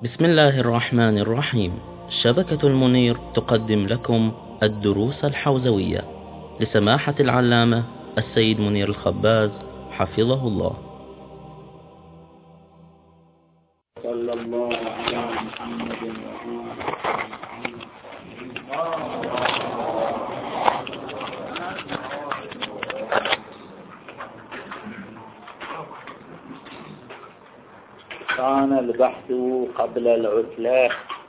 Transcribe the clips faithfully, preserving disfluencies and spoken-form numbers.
بسم الله الرحمن الرحيم. شبكة المنير تقدم لكم الدروس الحوزوية لسماحة العلامة السيد منير الخباز حفظه الله. صلى الله على محمد كان البحث قبل العتلة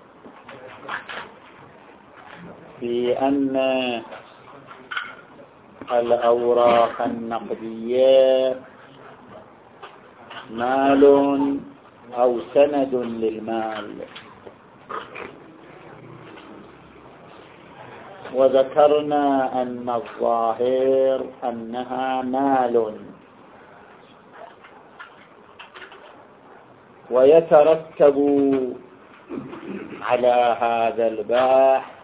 في أن الأوراق النقدية مال أو سند للمال، وذكرنا أن الظاهر أنها مال، ويترتب على هذا البحث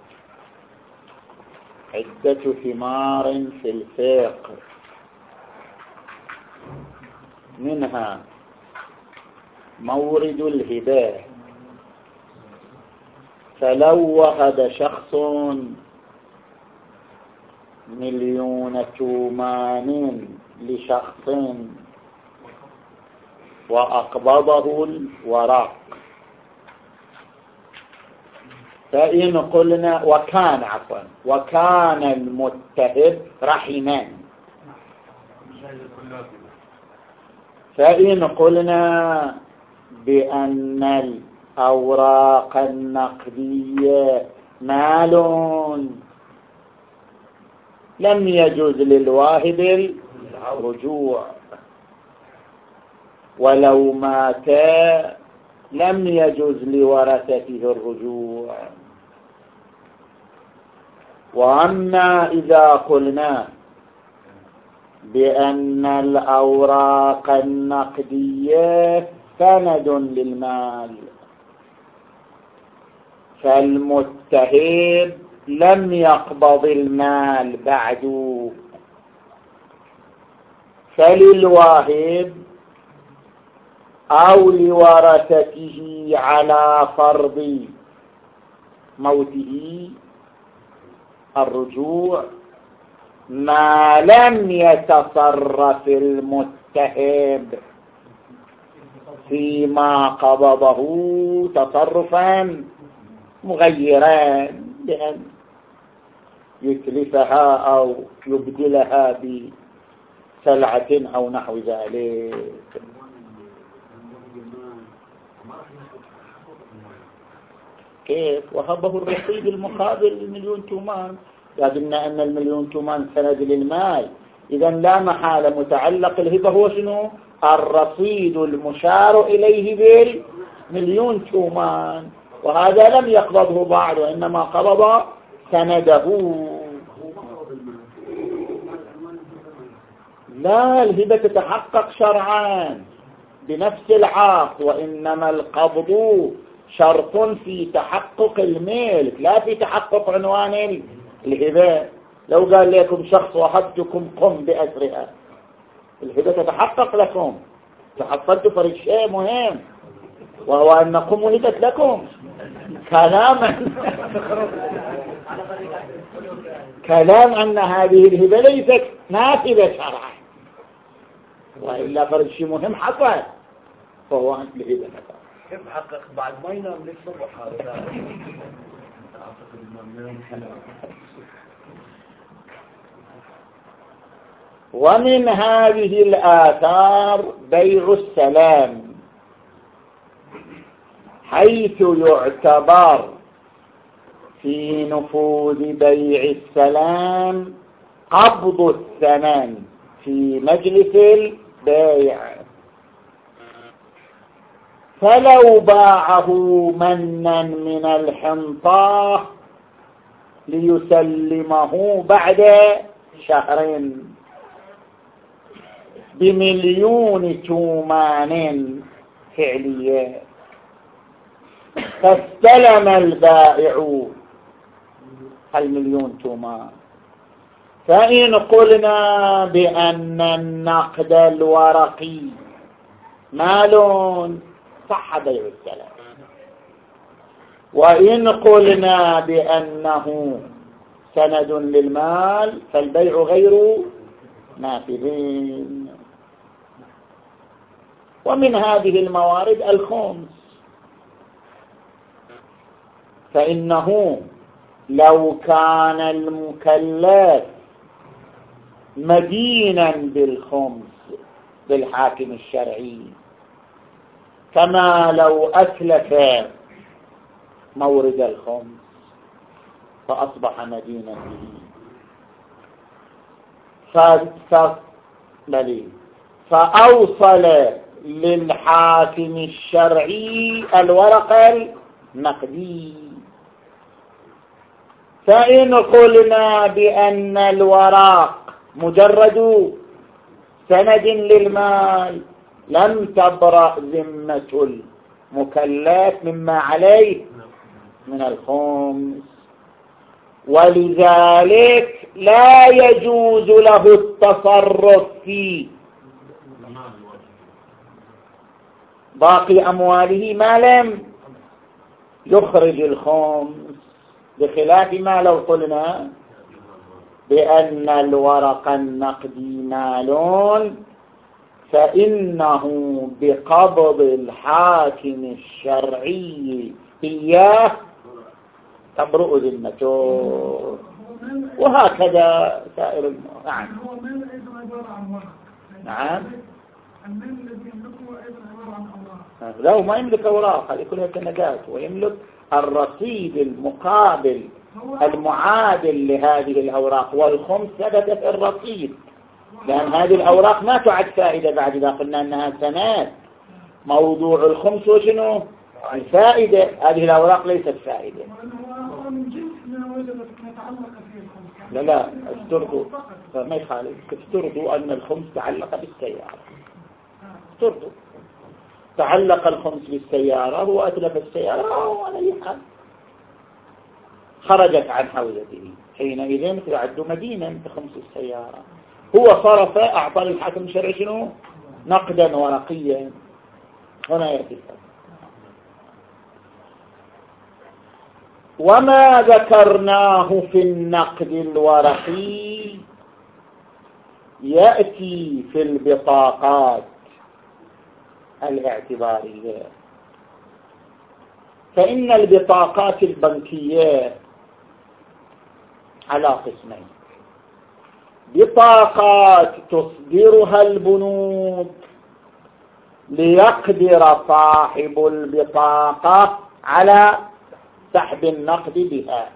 عدة ثمار في الفقه، منها مورد الهبة. فلو وهب شخص مليون تومان لشخص وأقبضه الورق، فإن قلنا وكان عفوا وكان المتهب رحما، فإن قلنا بأن الأوراق النقدية مال لم يجوز للواهب الرجوع، ولو مات لم يجوز لورثته الرجوع. وأما إذا قلنا بأن الأوراق النقدية سند للمال، فالمتهب لم يقبض المال بعد، فللواهب أو لورثته على فرض موته الرجوع ما لم يتصرف المتهب فيما قبضه تصرفا مغيرا بأن يتلفها أو يبدلها بسلعة أو نحو ذلك. كيف وهبه الرصيد المقابل للمليون تومان؟ قلنا أن المليون تومان سند للمال، إذا لا محالة متعلق الهبة هو شنو؟ الرصيد المشار إليه بالمليون تومان، وهذا لم يقبضه بعد وإنما قبض سنده. لا، الهبة تتحقق شرعا بنفس العقد، وإنما القبض شرط في تحقق الملك لا في تحقق عنوان الهبة. لو قال لكم شخص وهبتكم قم بأسرها، الهبة تتحقق لكم، تحصلت فرق شيء مهم وهو أن قم وهبت لكم كلاما كلام أن هذه الهبة ليست نافذة شرعا، وإلا فرق شيء مهم حصل فهو أن الهبة نفذ. كيف حقق بعد ما ينام للصبح هذا؟ ومن هذه الآثار بيع السلام، حيث يعتبر في نفوذ بيع السلام قبض الثمن في مجلس البيع، فلو باعه منا من الحنطة ليسلمه بعد شهر بمليون تومان فعلية، فاستلم البائع المليون تومان، فإن قلنا بأن النقد الورقي مال صح بيع السلام. وإن قلنا بأنه سند للمال فالبيع غير نافذين. ومن هذه الموارد الخمس، فإنه لو كان المكلف مدينا بالخمس بالحاكم الشرعي كما لو أتلف مورد الخمس فأصبح مدينا به، فأوصل للحاكم الشرعي الورق النقدي. فإن قلنا بأن الورق مجرد سند للمال لم تبرأ ذمة المكلف مما عليه من الخمس، ولذلك لا يجوز له التصرف في باقي أمواله ما لم يخرج الخمس، بخلاف ما لو قلنا بأن الورق النقدي مال فإنه بقبض الحاكم الشرعي إياه تبرؤ ذمته، وهكذا سائر المواد. نعم نعم لا، هو ما يملك أوراق، هذه كلها سندات، ويملك الرصيد المقابل المعادل لهذه الأوراق، والخمس ثبت في الرصيد، لأن هذه الأوراق ما تعد فائدة بعد إذا قلنا أنها سنات. موضوع الخمس وشنو الفائدة، هذه الأوراق ليست فائدة. لا لا افترضوا ما يخالف، افترضوا أن الخمس تعلق بالسيارة، افترضوا تعلق الخمس بالسيارة، هو أتلف السيارة وعلى أي حال خرجت عن حوزته، حينئذ يعد مدينا بخمس السيارة. هو صرف أعطى للحاكم الشرعي شنو نقدا ورقيا. هنا يأتي وما ذكرناه في النقد الورقي يأتي في البطاقات الاعتبارية. فإن البطاقات البنكية على قسمين: بطاقات تصدرها البنوك ليقدر صاحب البطاقة على سحب النقد بها،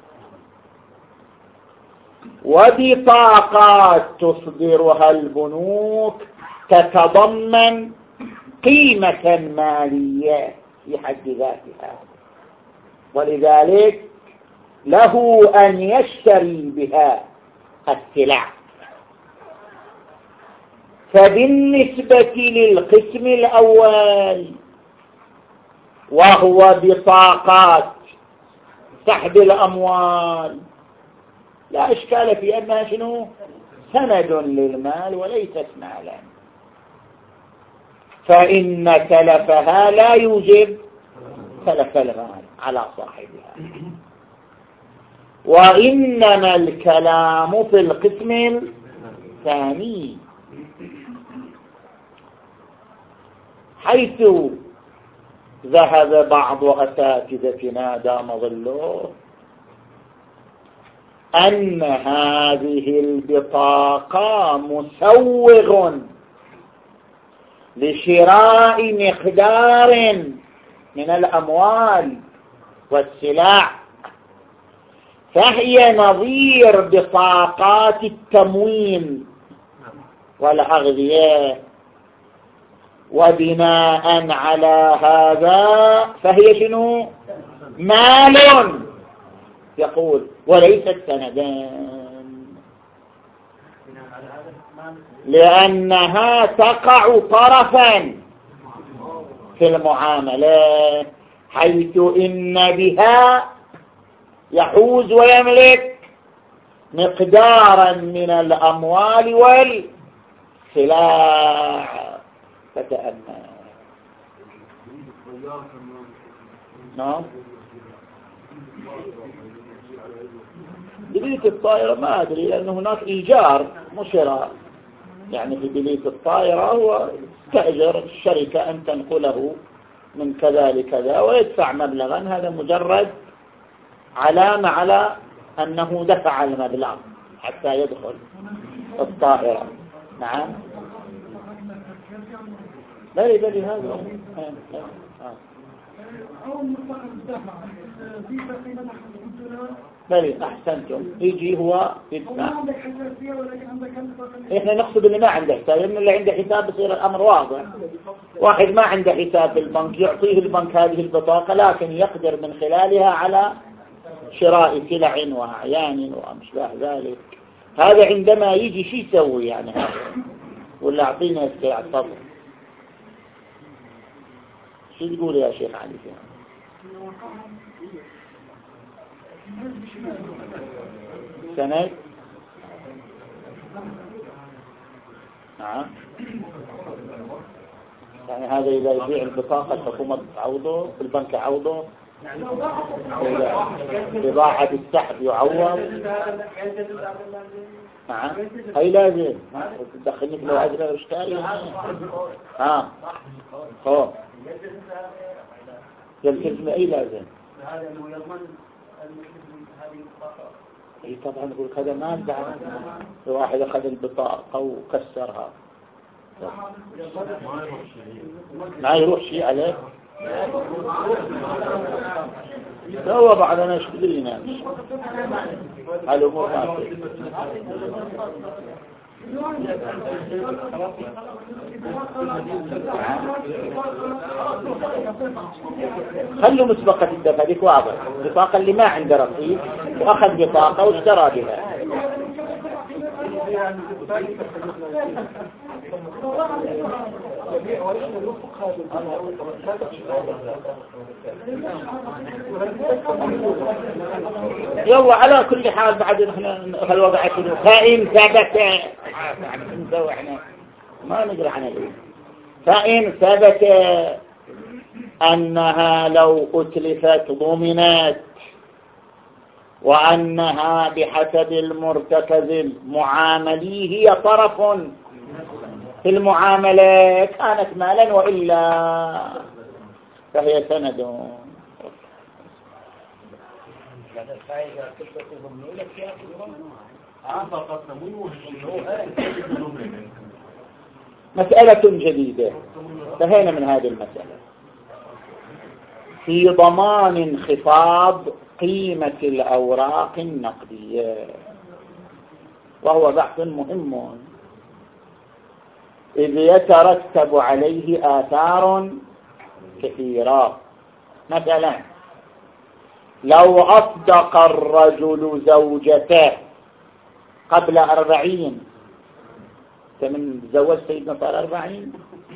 وبطاقات تصدرها البنوك تتضمن قيمة مالية في حد ذاتها، ولذلك له أن يشتري بها السلع. فبالنسبة للقسم الأول وهو بطاقات سحب الأموال لا إشكال في أنها شنو سند للمال وليست مالا، فإن تلفها لا يوجب تلف المال على صاحبها. وإنما الكلام في القسم الثاني حيث ذهب بعض أساتذتنا دام ظله أن هذه البطاقة مسوغ لشراء مقدار من الأموال والسلع، فهي نظير بطاقات التموين والأغذية، وبناء على هذا فهي شنو مال يقول وليست سندان، لأنها تقع طرفا في المعاملة، حيث إن بها يحوز ويملك مقدارا من الأموال والسلع. فتأمل نعم بلية الطائرة ما أدري، لأن هناك إيجار مو شراء. يعني في بلية الطائرة هو تأجر الشركة أن تنقله من كذا لكذا ويدفع مبلغا، هذا مجرد علامة على أنه دفع المبلغ حتى يدخل الطائرة. نعم بلي بلي هذا بلي أحسنتم. يجي هو يدفع. إحنا نقصد اللي ما عنده حساب، لأن اللي عنده حساب بصير الأمر واضح. واحد ما عنده حساب في البنك يعطيه البنك هذه البطاقة، لكن يقدر من خلالها على شراء سلع وأعيان وأمثال ذلك. هذا عندما يجي شو يسوي يعني هذا؟ ولا أعطينا السلع تفضل. شو تقول يا شيخ علي فيها؟ سنة نعم. يعني هذا إذا يبيع البطاقة الحكومة تعوضه، البنك يعوضه، بضاعة السحب يعوض. نعم هاي لازم تدخلني في لو أجل اشتاري. ها هو يلتزم أي لازم. هذا أنه يضمن المسلم هذه البطاقة. اي طبعا يقول هذا ما ادعى. واحد اخذ البطاقه وكسرها ما يروح شيء عليه. هو بعدنا ايش بدرينا الامور ما في. خلوا مسبقة الدفع ذيك واضح. البطاقة اللي ما عنده رصيد واخذ بطاقة واشترى بها. يلا على كل حال بعد نحن الوضع شنو فإن ثبت احنا ما نقرأ عن الإيه. فإن ثبت أنها لو أتلفت ضمنت، وأنها بحسب المرتكز المعاملي هي طرف في المعاملة كانت مالا، وإلا فهي سند. مسألة جديدة انتهينا من هذه المسألة في ضمان انخفاض قيمة الأوراق النقدية، وهو بحث مهم إذ يترتب عليه آثار كثيرة. مثلا لو أصدق الرجل زوجته قبل أربعين، من تزوج سيدنا صار أربعين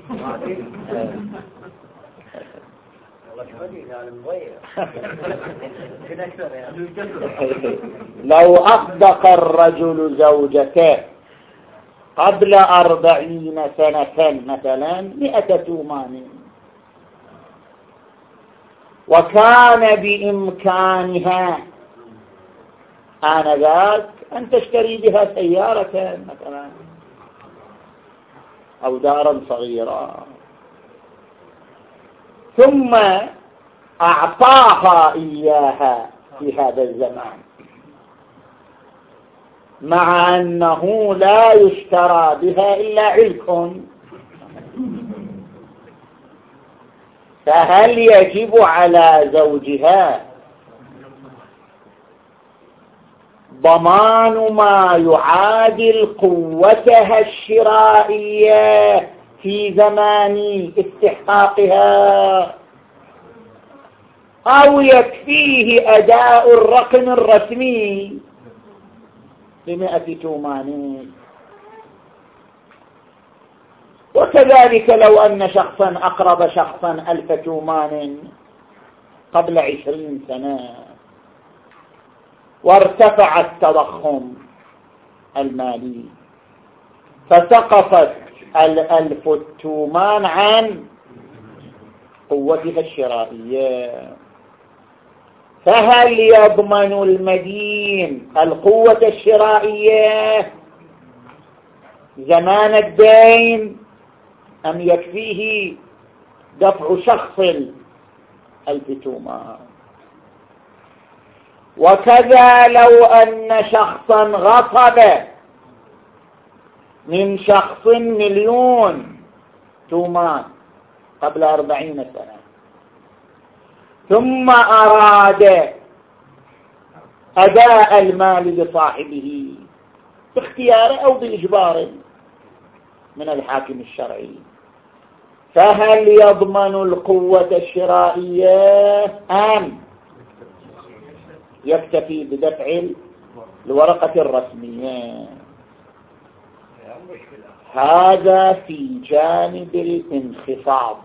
لو أصدق الرجل زوجته قبل أربعين سنة مثلا مئة تومان، وكان بإمكانها آنذاك أن تشتري بها سيارة مثلا أو دارا صغيرة، ثم أعطاها إياها في هذا الزمان، مع أنه لا يشترى بها إلا علك، فهل يجب على زوجها ضمان ما يعادل قوتها الشرائية في زمان استحقاقها، أو يكفيه أداء الرقم الرسمي بمئة تومان؟ وكذلك لو أن شخصا أقرب شخصا ألف تومان قبل عشرين سنة وارتفع التضخم المالي فسقطت الألف التومان عن قوتها الشرائية. فهل يضمن المدين القوة الشرائية زمان الدين أم يكفيه دفع شخص الفتومة؟ وكذا لو أن شخصا غصب من شخص مليون تومان قبل أربعين سنة ثم أراد أداء المال لصاحبه باختياره أو بإجبار من الحاكم الشرعي، فهل يضمن القوة الشرائية أم يكتفي بدفع الورقة الرسمية؟ هذا في جانب الانخفاض،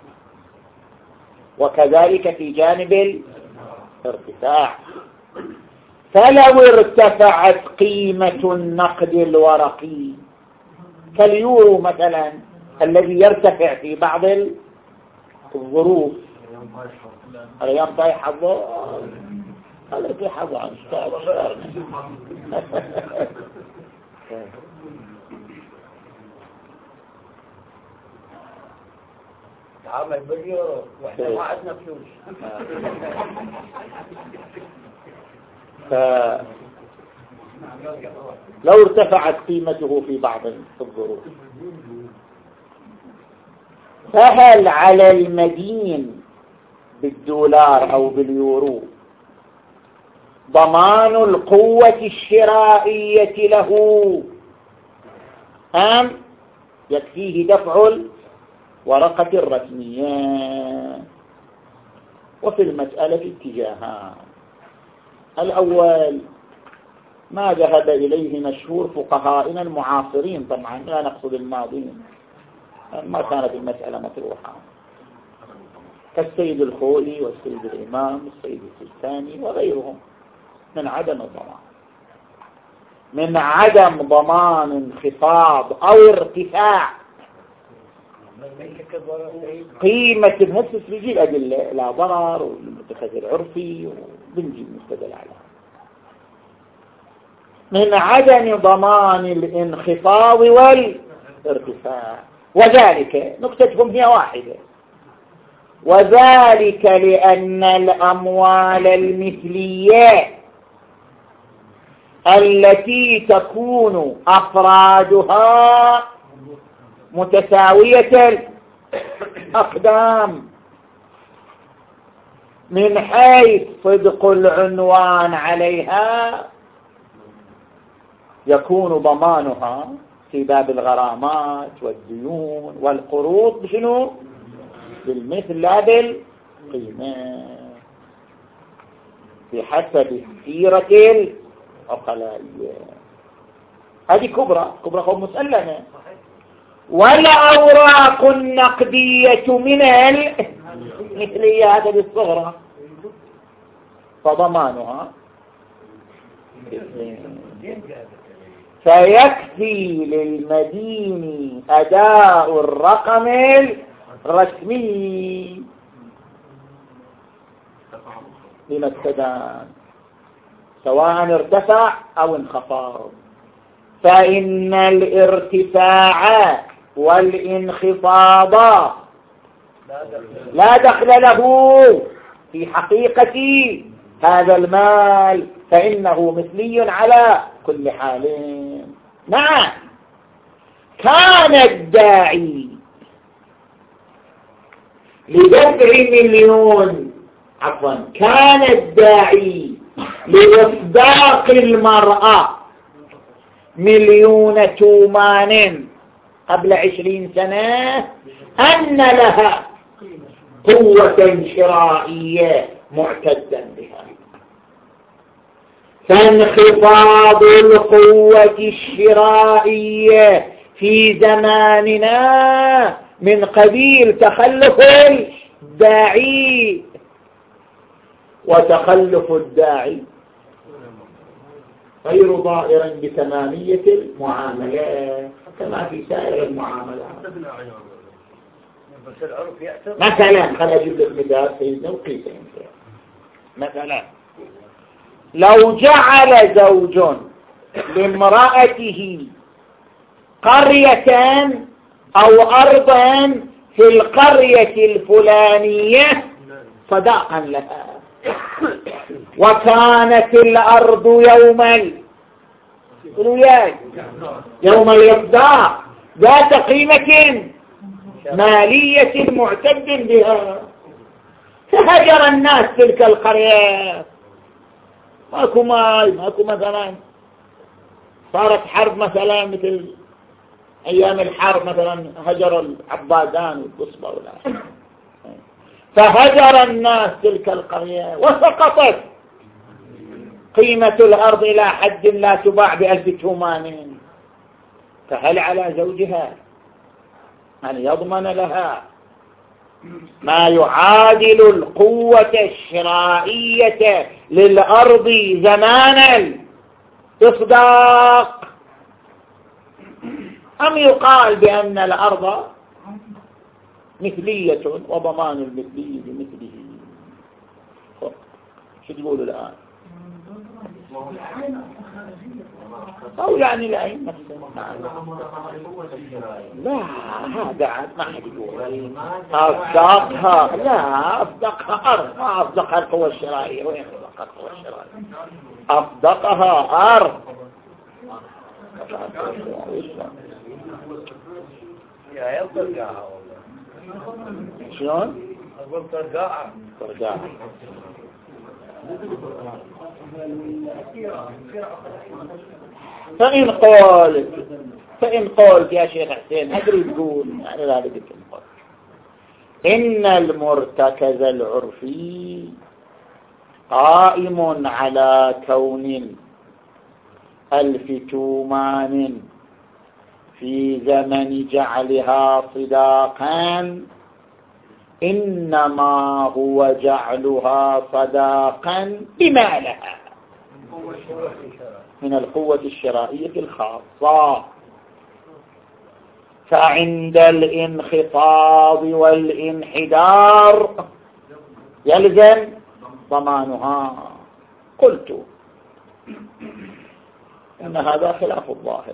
وكذلك في جانب الارتفاع. فلو ارتفعت قيمة النقد الورقي كاليورو مثلا الذي يرتفع في بعض الظروف، الأيام طايحة الظهر هذا في حظ عن اشتغل تعامل باليورو واحنا ما عندنا فلوس. لو ارتفعت قيمته في بعض الظروف، فهل على المدين بالدولار أو باليورو ضمان القوة الشرائية له أم يكفيه دفع الورقة الرسمية؟ وفي المسألة اتجاهان. الأول ما ذهب إليه مشهور فقهائنا المعاصرين، طبعا لا نقصد الماضين، ما كانت المسألة مطروحة، كالسيد الخولي والسيد الإمام والسيد السيستاني وغيرهم، من عدم الضمان من عدم ضمان انخفاض أو ارتفاع قيمة النفس بيجي الأدلة لا ضرر والمتخذ العرفي وبنجي المستدل عليها، من عدم ضمان الانخفاض والارتفاع. وذلك نكتتهم هي واحدة، وذلك لأن الأموال المثلية التي تكون أفرادها متساوية الأقدام من حيث صدق العنوان عليها يكون ضمانها في باب الغرامات والديون والقروض بشنو؟ بالمثل لا بالقيمة، بحسب سيرة العقلائية. هذه كبرى كبرى قوم مسلمة. والأوراق النقدية من المثلية هذا بالصغرى فضمانها فيكفي للمدين أداء الرقم الرسمي لما استدان سواء ارتفع أو انخفض، فإن الارتفاع والانخفاض لا دخل له في حقيقة هذا المال، فإنه مثلي على كل حال. نعم، كان الداعي لدفع مليون عفوا كان الداعي لإصداق المرأة مليون تومان قبل عشرين سنة أن لها قوة شرائية معتدا بها، فانخفاض القوة الشرائية في زماننا من قبيل تخلف الداعي، وتخلف الداعي غير ضائر بتمامية المعاملات كما في سائر المعاملات. بس العرف يعتبر مثلا خلينا أجيب لك مثال سيدنا وقيسين. مثلا لو جعل زوج لامرأته قرية أو أرضا في القرية الفلانية صداقا لها، وكانت الأرض يوم ال... يوم الإصداق ذات قيمة مالية معتد بها، فهجر الناس تلك القرية، ماكو ماي ماكو مثلا، صارت حرب مثلا مثل أيام الحرب مثلا هجر العبادان والقصبة ولا، فهجر الناس تلك القرية وسقطت قيمة الأرض إلى حد لا تباع بألف تومان، فهل على زوجها أن يضمن لها ما يعادل القوة الشرائية للأرض زمان الإصداق، أم يقال بأن الأرض مثلية وضمان المثلي بمثله؟ شو تقولوا الآن؟ أو يعني العين لا، هذا عاد ما حد يقول أصدقها، لا أصدقها أرض، ما أصدقها القوة الشرائية، وين أصدقها القوة الشرائية؟ أصدقها أرض. يا يبقى شلون؟ أقول ترقاعة ترقاعة. فإن قلت فإن قلت يا شيخ حسين أدري تقول يعني لا بدك نقول إن المرتكز العرفي قائم على كون ألف تومان في زمن جعلها صداقا إنما هو جعلها صداقا بما لها من القوة الشرائية الخاصة، فعند الانخفاض والانحدار يلزم ضمانها. قلت إن هذا خلاف الظاهر،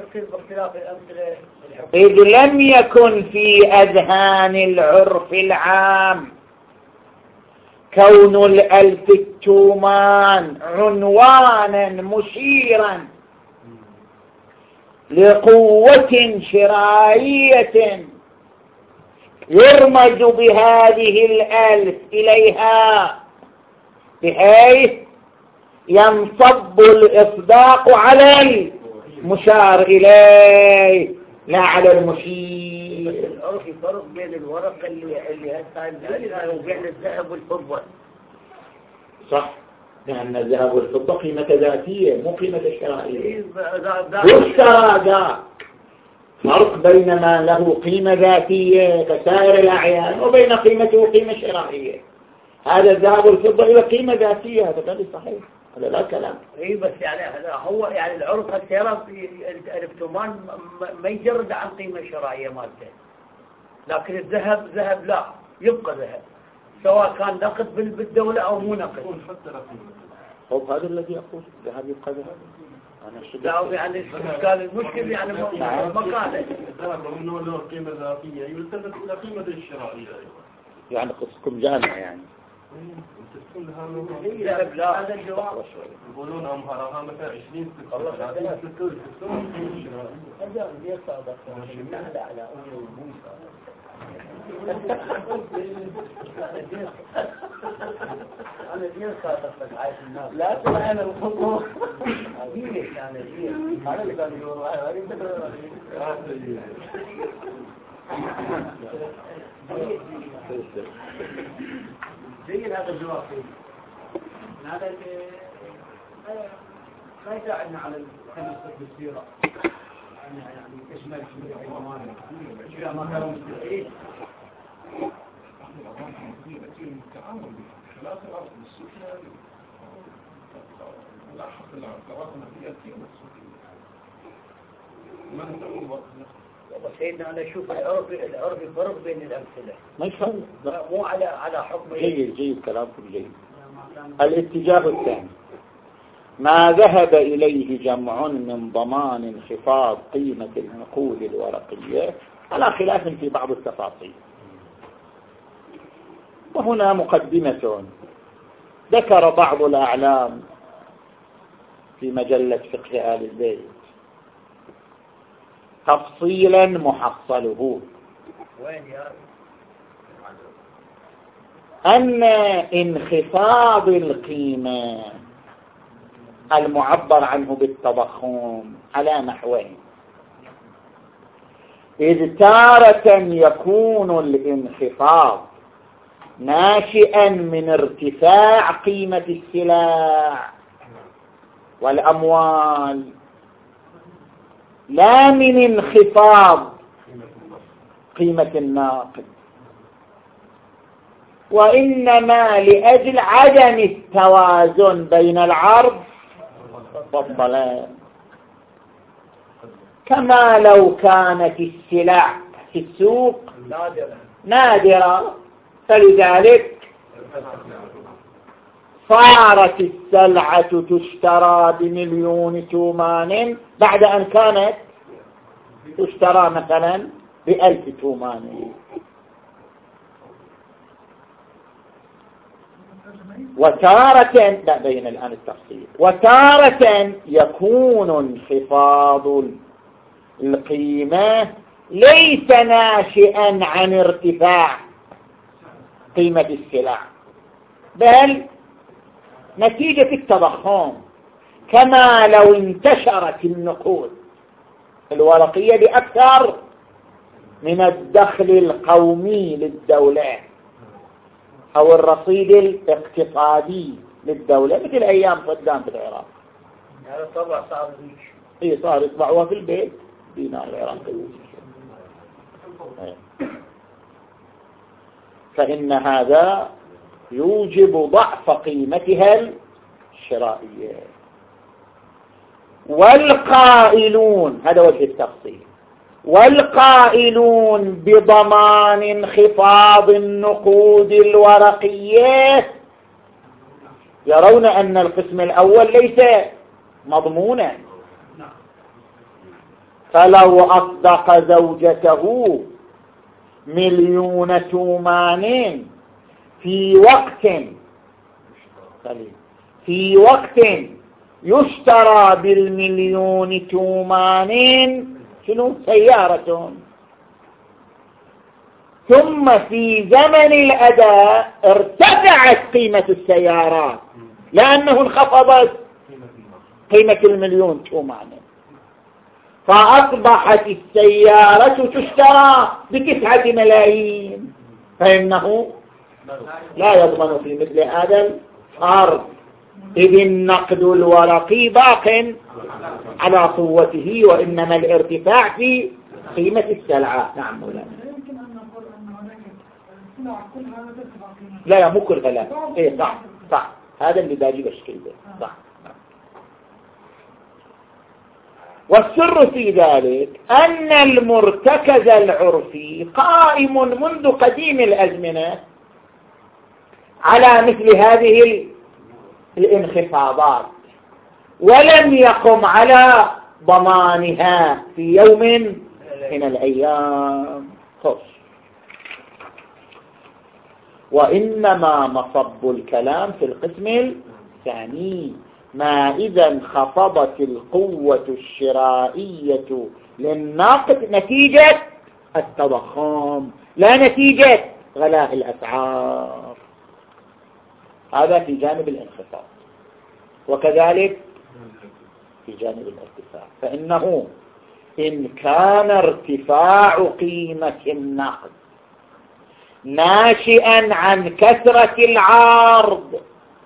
إذ لم يكن في أذهان العرف العام كون الألف التومان عنوانا مشيرا لقوة شرائية يرمز بهذه الألف إليها بحيث ينصب الإصداق على المشار إليه لا على المشير. العرف فرق بين الورق اللي اللي هسه وبين الذهب والفضة. صح، لأن الذهب والفضة قيمة ذاتية مو قيمة شرائية. والشراء ذاك فرق بين ما له قيمة ذاتية كسائر الأعيان وبين قيمته قيمة شرائية. هذا الذهب والفضة إلى قيمة ذاتية، هذا غير صحيح، هذا لا كلام. اي بس يعني هو يعني العرف السيارة الالكترومان ما يجرد عن قيمة شرائية مالته، لكن الذهب ذهب لا يبقى ذهب سواء كان نقد بالدولة أو مو نقد. طب هذا الذي أقول ذهب يبقى ذهب. لا يعني كان المشكل يعني مكانه الذهب منه له قيمة ذاتية يلتفت إلى قيمة الشرائية، يعني قصكم جامع يعني. لا لا هذا الجواب يقولون أمهرها مثلا عشرين ستة ثلاثين ستة هذا بيصادق على على أمور موسى. أنا دين صادق عايش الناس لا ترى أنا الخطوة ليش أنا دين أنا اللي كان يقولوا هاي زين هذا الجواب هذا لا يساعدنا على التمسك بالسيرة يعني تشمل شمول حيوانات إذا ما كانوا مستحيل التعامل خلاف الأرض السكنة لا حق الأرض الأرض النفسية والسكنة ما نتعلم سيدنا أنا أشوف العرف العرف فرق بين الأمثلة ما يفرق، مو على على حكم. جيد جيد كلامكم جيد. الاتجاه الثاني ما ذهب إليه جمع من ضمان انخفاض قيمة النقود الورقية على خلاف في بعض التفاصيل. وهنا مقدمة ذكر بعض الأعلام في مجلة فقه آل البيت تفصيلا محصله أن انخفاض القيمة المعبر عنه بالتضخم على نحوين: إذ تارة يكون الانخفاض ناشئا من ارتفاع قيمة السلع والأموال لا من انخفاض قيمة الناقد، وإنما لأجل عدم التوازن بين العرض والطلب، كما لو كانت السلع في السوق نادرة, نادرة فلذلك صارت السلعة تشترى بمليون تومان بعد أن كانت تشترى مثلا بألف تومان. وتارة لا بين الآن التفصيل. وتارة يكون انخفاض القيمة ليس ناشئا عن ارتفاع قيمة السلع، بل نتيجة التضخم، كما لو انتشرت النقود الورقية بأكثر من الدخل القومي للدولة أو الرصيد الاقتصادي للدولة، مثل أيام صدام في العراق. هذا طبع صار بيش إيه صار يطبعوها في البيت دينار العراقي. فإن هذا يوجب ضعف قيمتها الشرائية. والقائلون، هذا وجه التفصيل، والقائلون بضمان انخفاض النقود الورقية يرون أن القسم الأول ليس مضمونا، فلو أصدق زوجته مليون تومان في وقت في وقت يشترى بالمليون تومان شنو سيارة، ثم في زمن الأداء ارتفعت قيمة السيارات لأنه انخفضت قيمة المليون تومان، فأصبحت السيارة تشترى بتسعة ملايين، فإنه لا يضمن في مثل هذا العرض، إذ النقد الورقي باق على قوته، وإنما الارتفاع في قيمة السلعة. نعم مولانا. يمكن أن نقول أن هناك السلع كلها ترتفع قيمتها. لا يا مو كلها، لا إيه صح صح، هذا اللي باجي بشكل ده صح. والسر في ذلك أن المرتكز العرفي قائم منذ قديم الأزمنة على مثل هذه الانخفاضات، ولم يقم على ضمانها في يوم من الأيام خص. وإنما مصب الكلام في القسم الثاني، ما إذا انخفضت القوة الشرائية للناقد نتيجة التضخم لا نتيجة غلاء الأسعار. هذا في جانب الانخفاض، وكذلك في جانب الارتفاع، فإنه إن كان ارتفاع قيمة النقد ناشئا عن كثرة العرض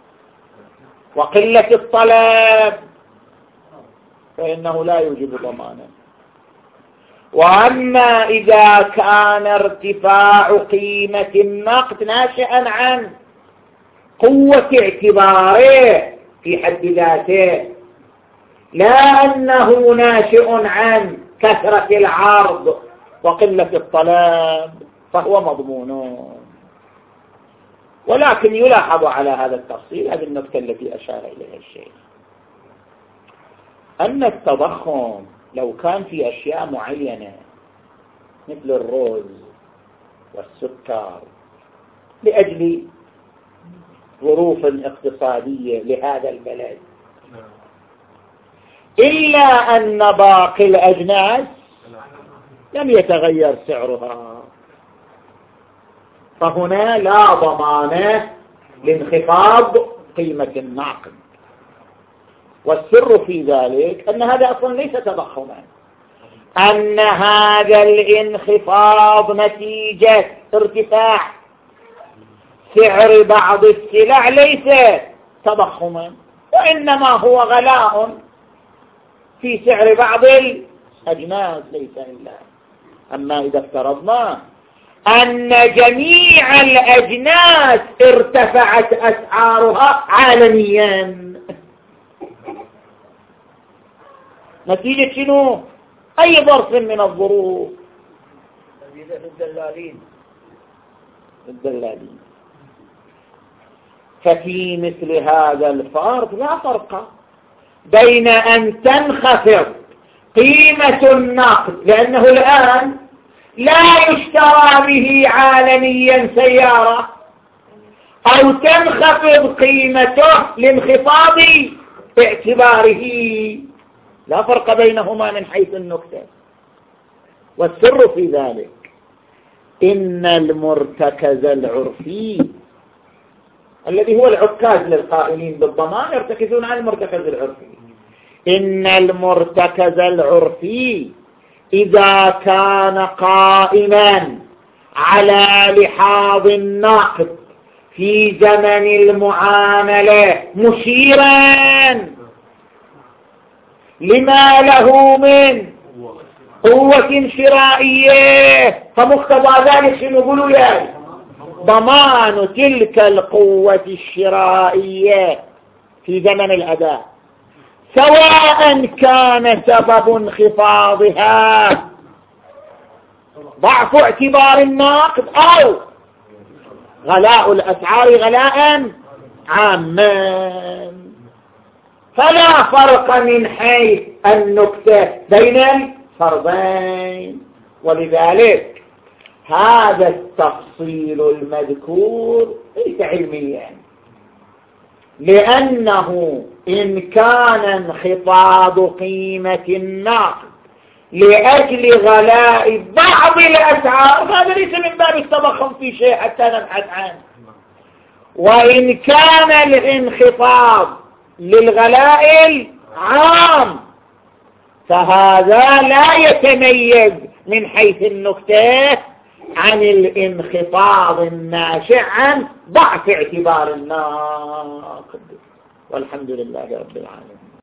وقلة الطلب فإنه لا يوجب ضمانا. وأما إذا كان ارتفاع قيمة النقد ناشئا عن قوة اعتباره في حد ذاته، لا أنه ناشئ عن كثرة العرض وقلة الطلب فهو مضمون. ولكن يلاحظ على هذا التفصيل هذه النقطة التي أشار إليها الشيخ، أن التضخم لو كان في أشياء معينة مثل الرز والسكر لأجل ظروف اقتصادية لهذا البلد، إلا أن باقي الأجناس لم يتغير سعرها، فهنا لا ضمان لانخفاض قيمة النقد. والسر في ذلك أن هذا أصلا ليس تضخما، أن هذا الانخفاض نتيجة ارتفاع سعر بعض السلع ليس تضخما، وإنما هو غلاء في سعر بعض الأجناس ليس إلا. أما إذا افترضنا أن جميع الأجناس ارتفعت أسعارها عالميا نتيجة شنو؟ أي ظرف من الظروف؟ الدلالين الدلالين. ففي مثل هذا الفرق لا فرق بين أن تنخفض قيمة النقد لأنه الآن لا يشترى به عالميا سيارة، أو تنخفض قيمته لانخفاض باعتباره، لا فرق بينهما من حيث النكتة. والسر في ذلك إن المرتكز العرفي الذي هو العكاز للقائلين بالضمان يرتكزون على المرتكز العرفي، إن المرتكز العرفي إذا كان قائما على لحاظ النقد في زمن المعاملة مشيرا لما له من قوة شرائية، فمقتضى ذلك نقول يعني ضمان تلك القوة الشرائية في زمن الأداء، سواء كان سبب انخفاضها ضعف اعتبار النقد أو غلاء الأسعار غلاء عاما. فلا فرق من حيث النكتة بين الفرضين. ولذلك هذا التفصيل المذكور ليس علميا، لأنه إن كان انخفاض قيمة النقد لأجل غلاء بعض الأسعار هذا ليس من باب التضخم في شيء حتى نبحث عنه، وإن كان الانخفاض للغلاء العام فهذا لا يتميز من حيث النكتة عن الانخفاض الناشئ عن ضعف اعتبار الناقد. والحمد لله رب العالمين.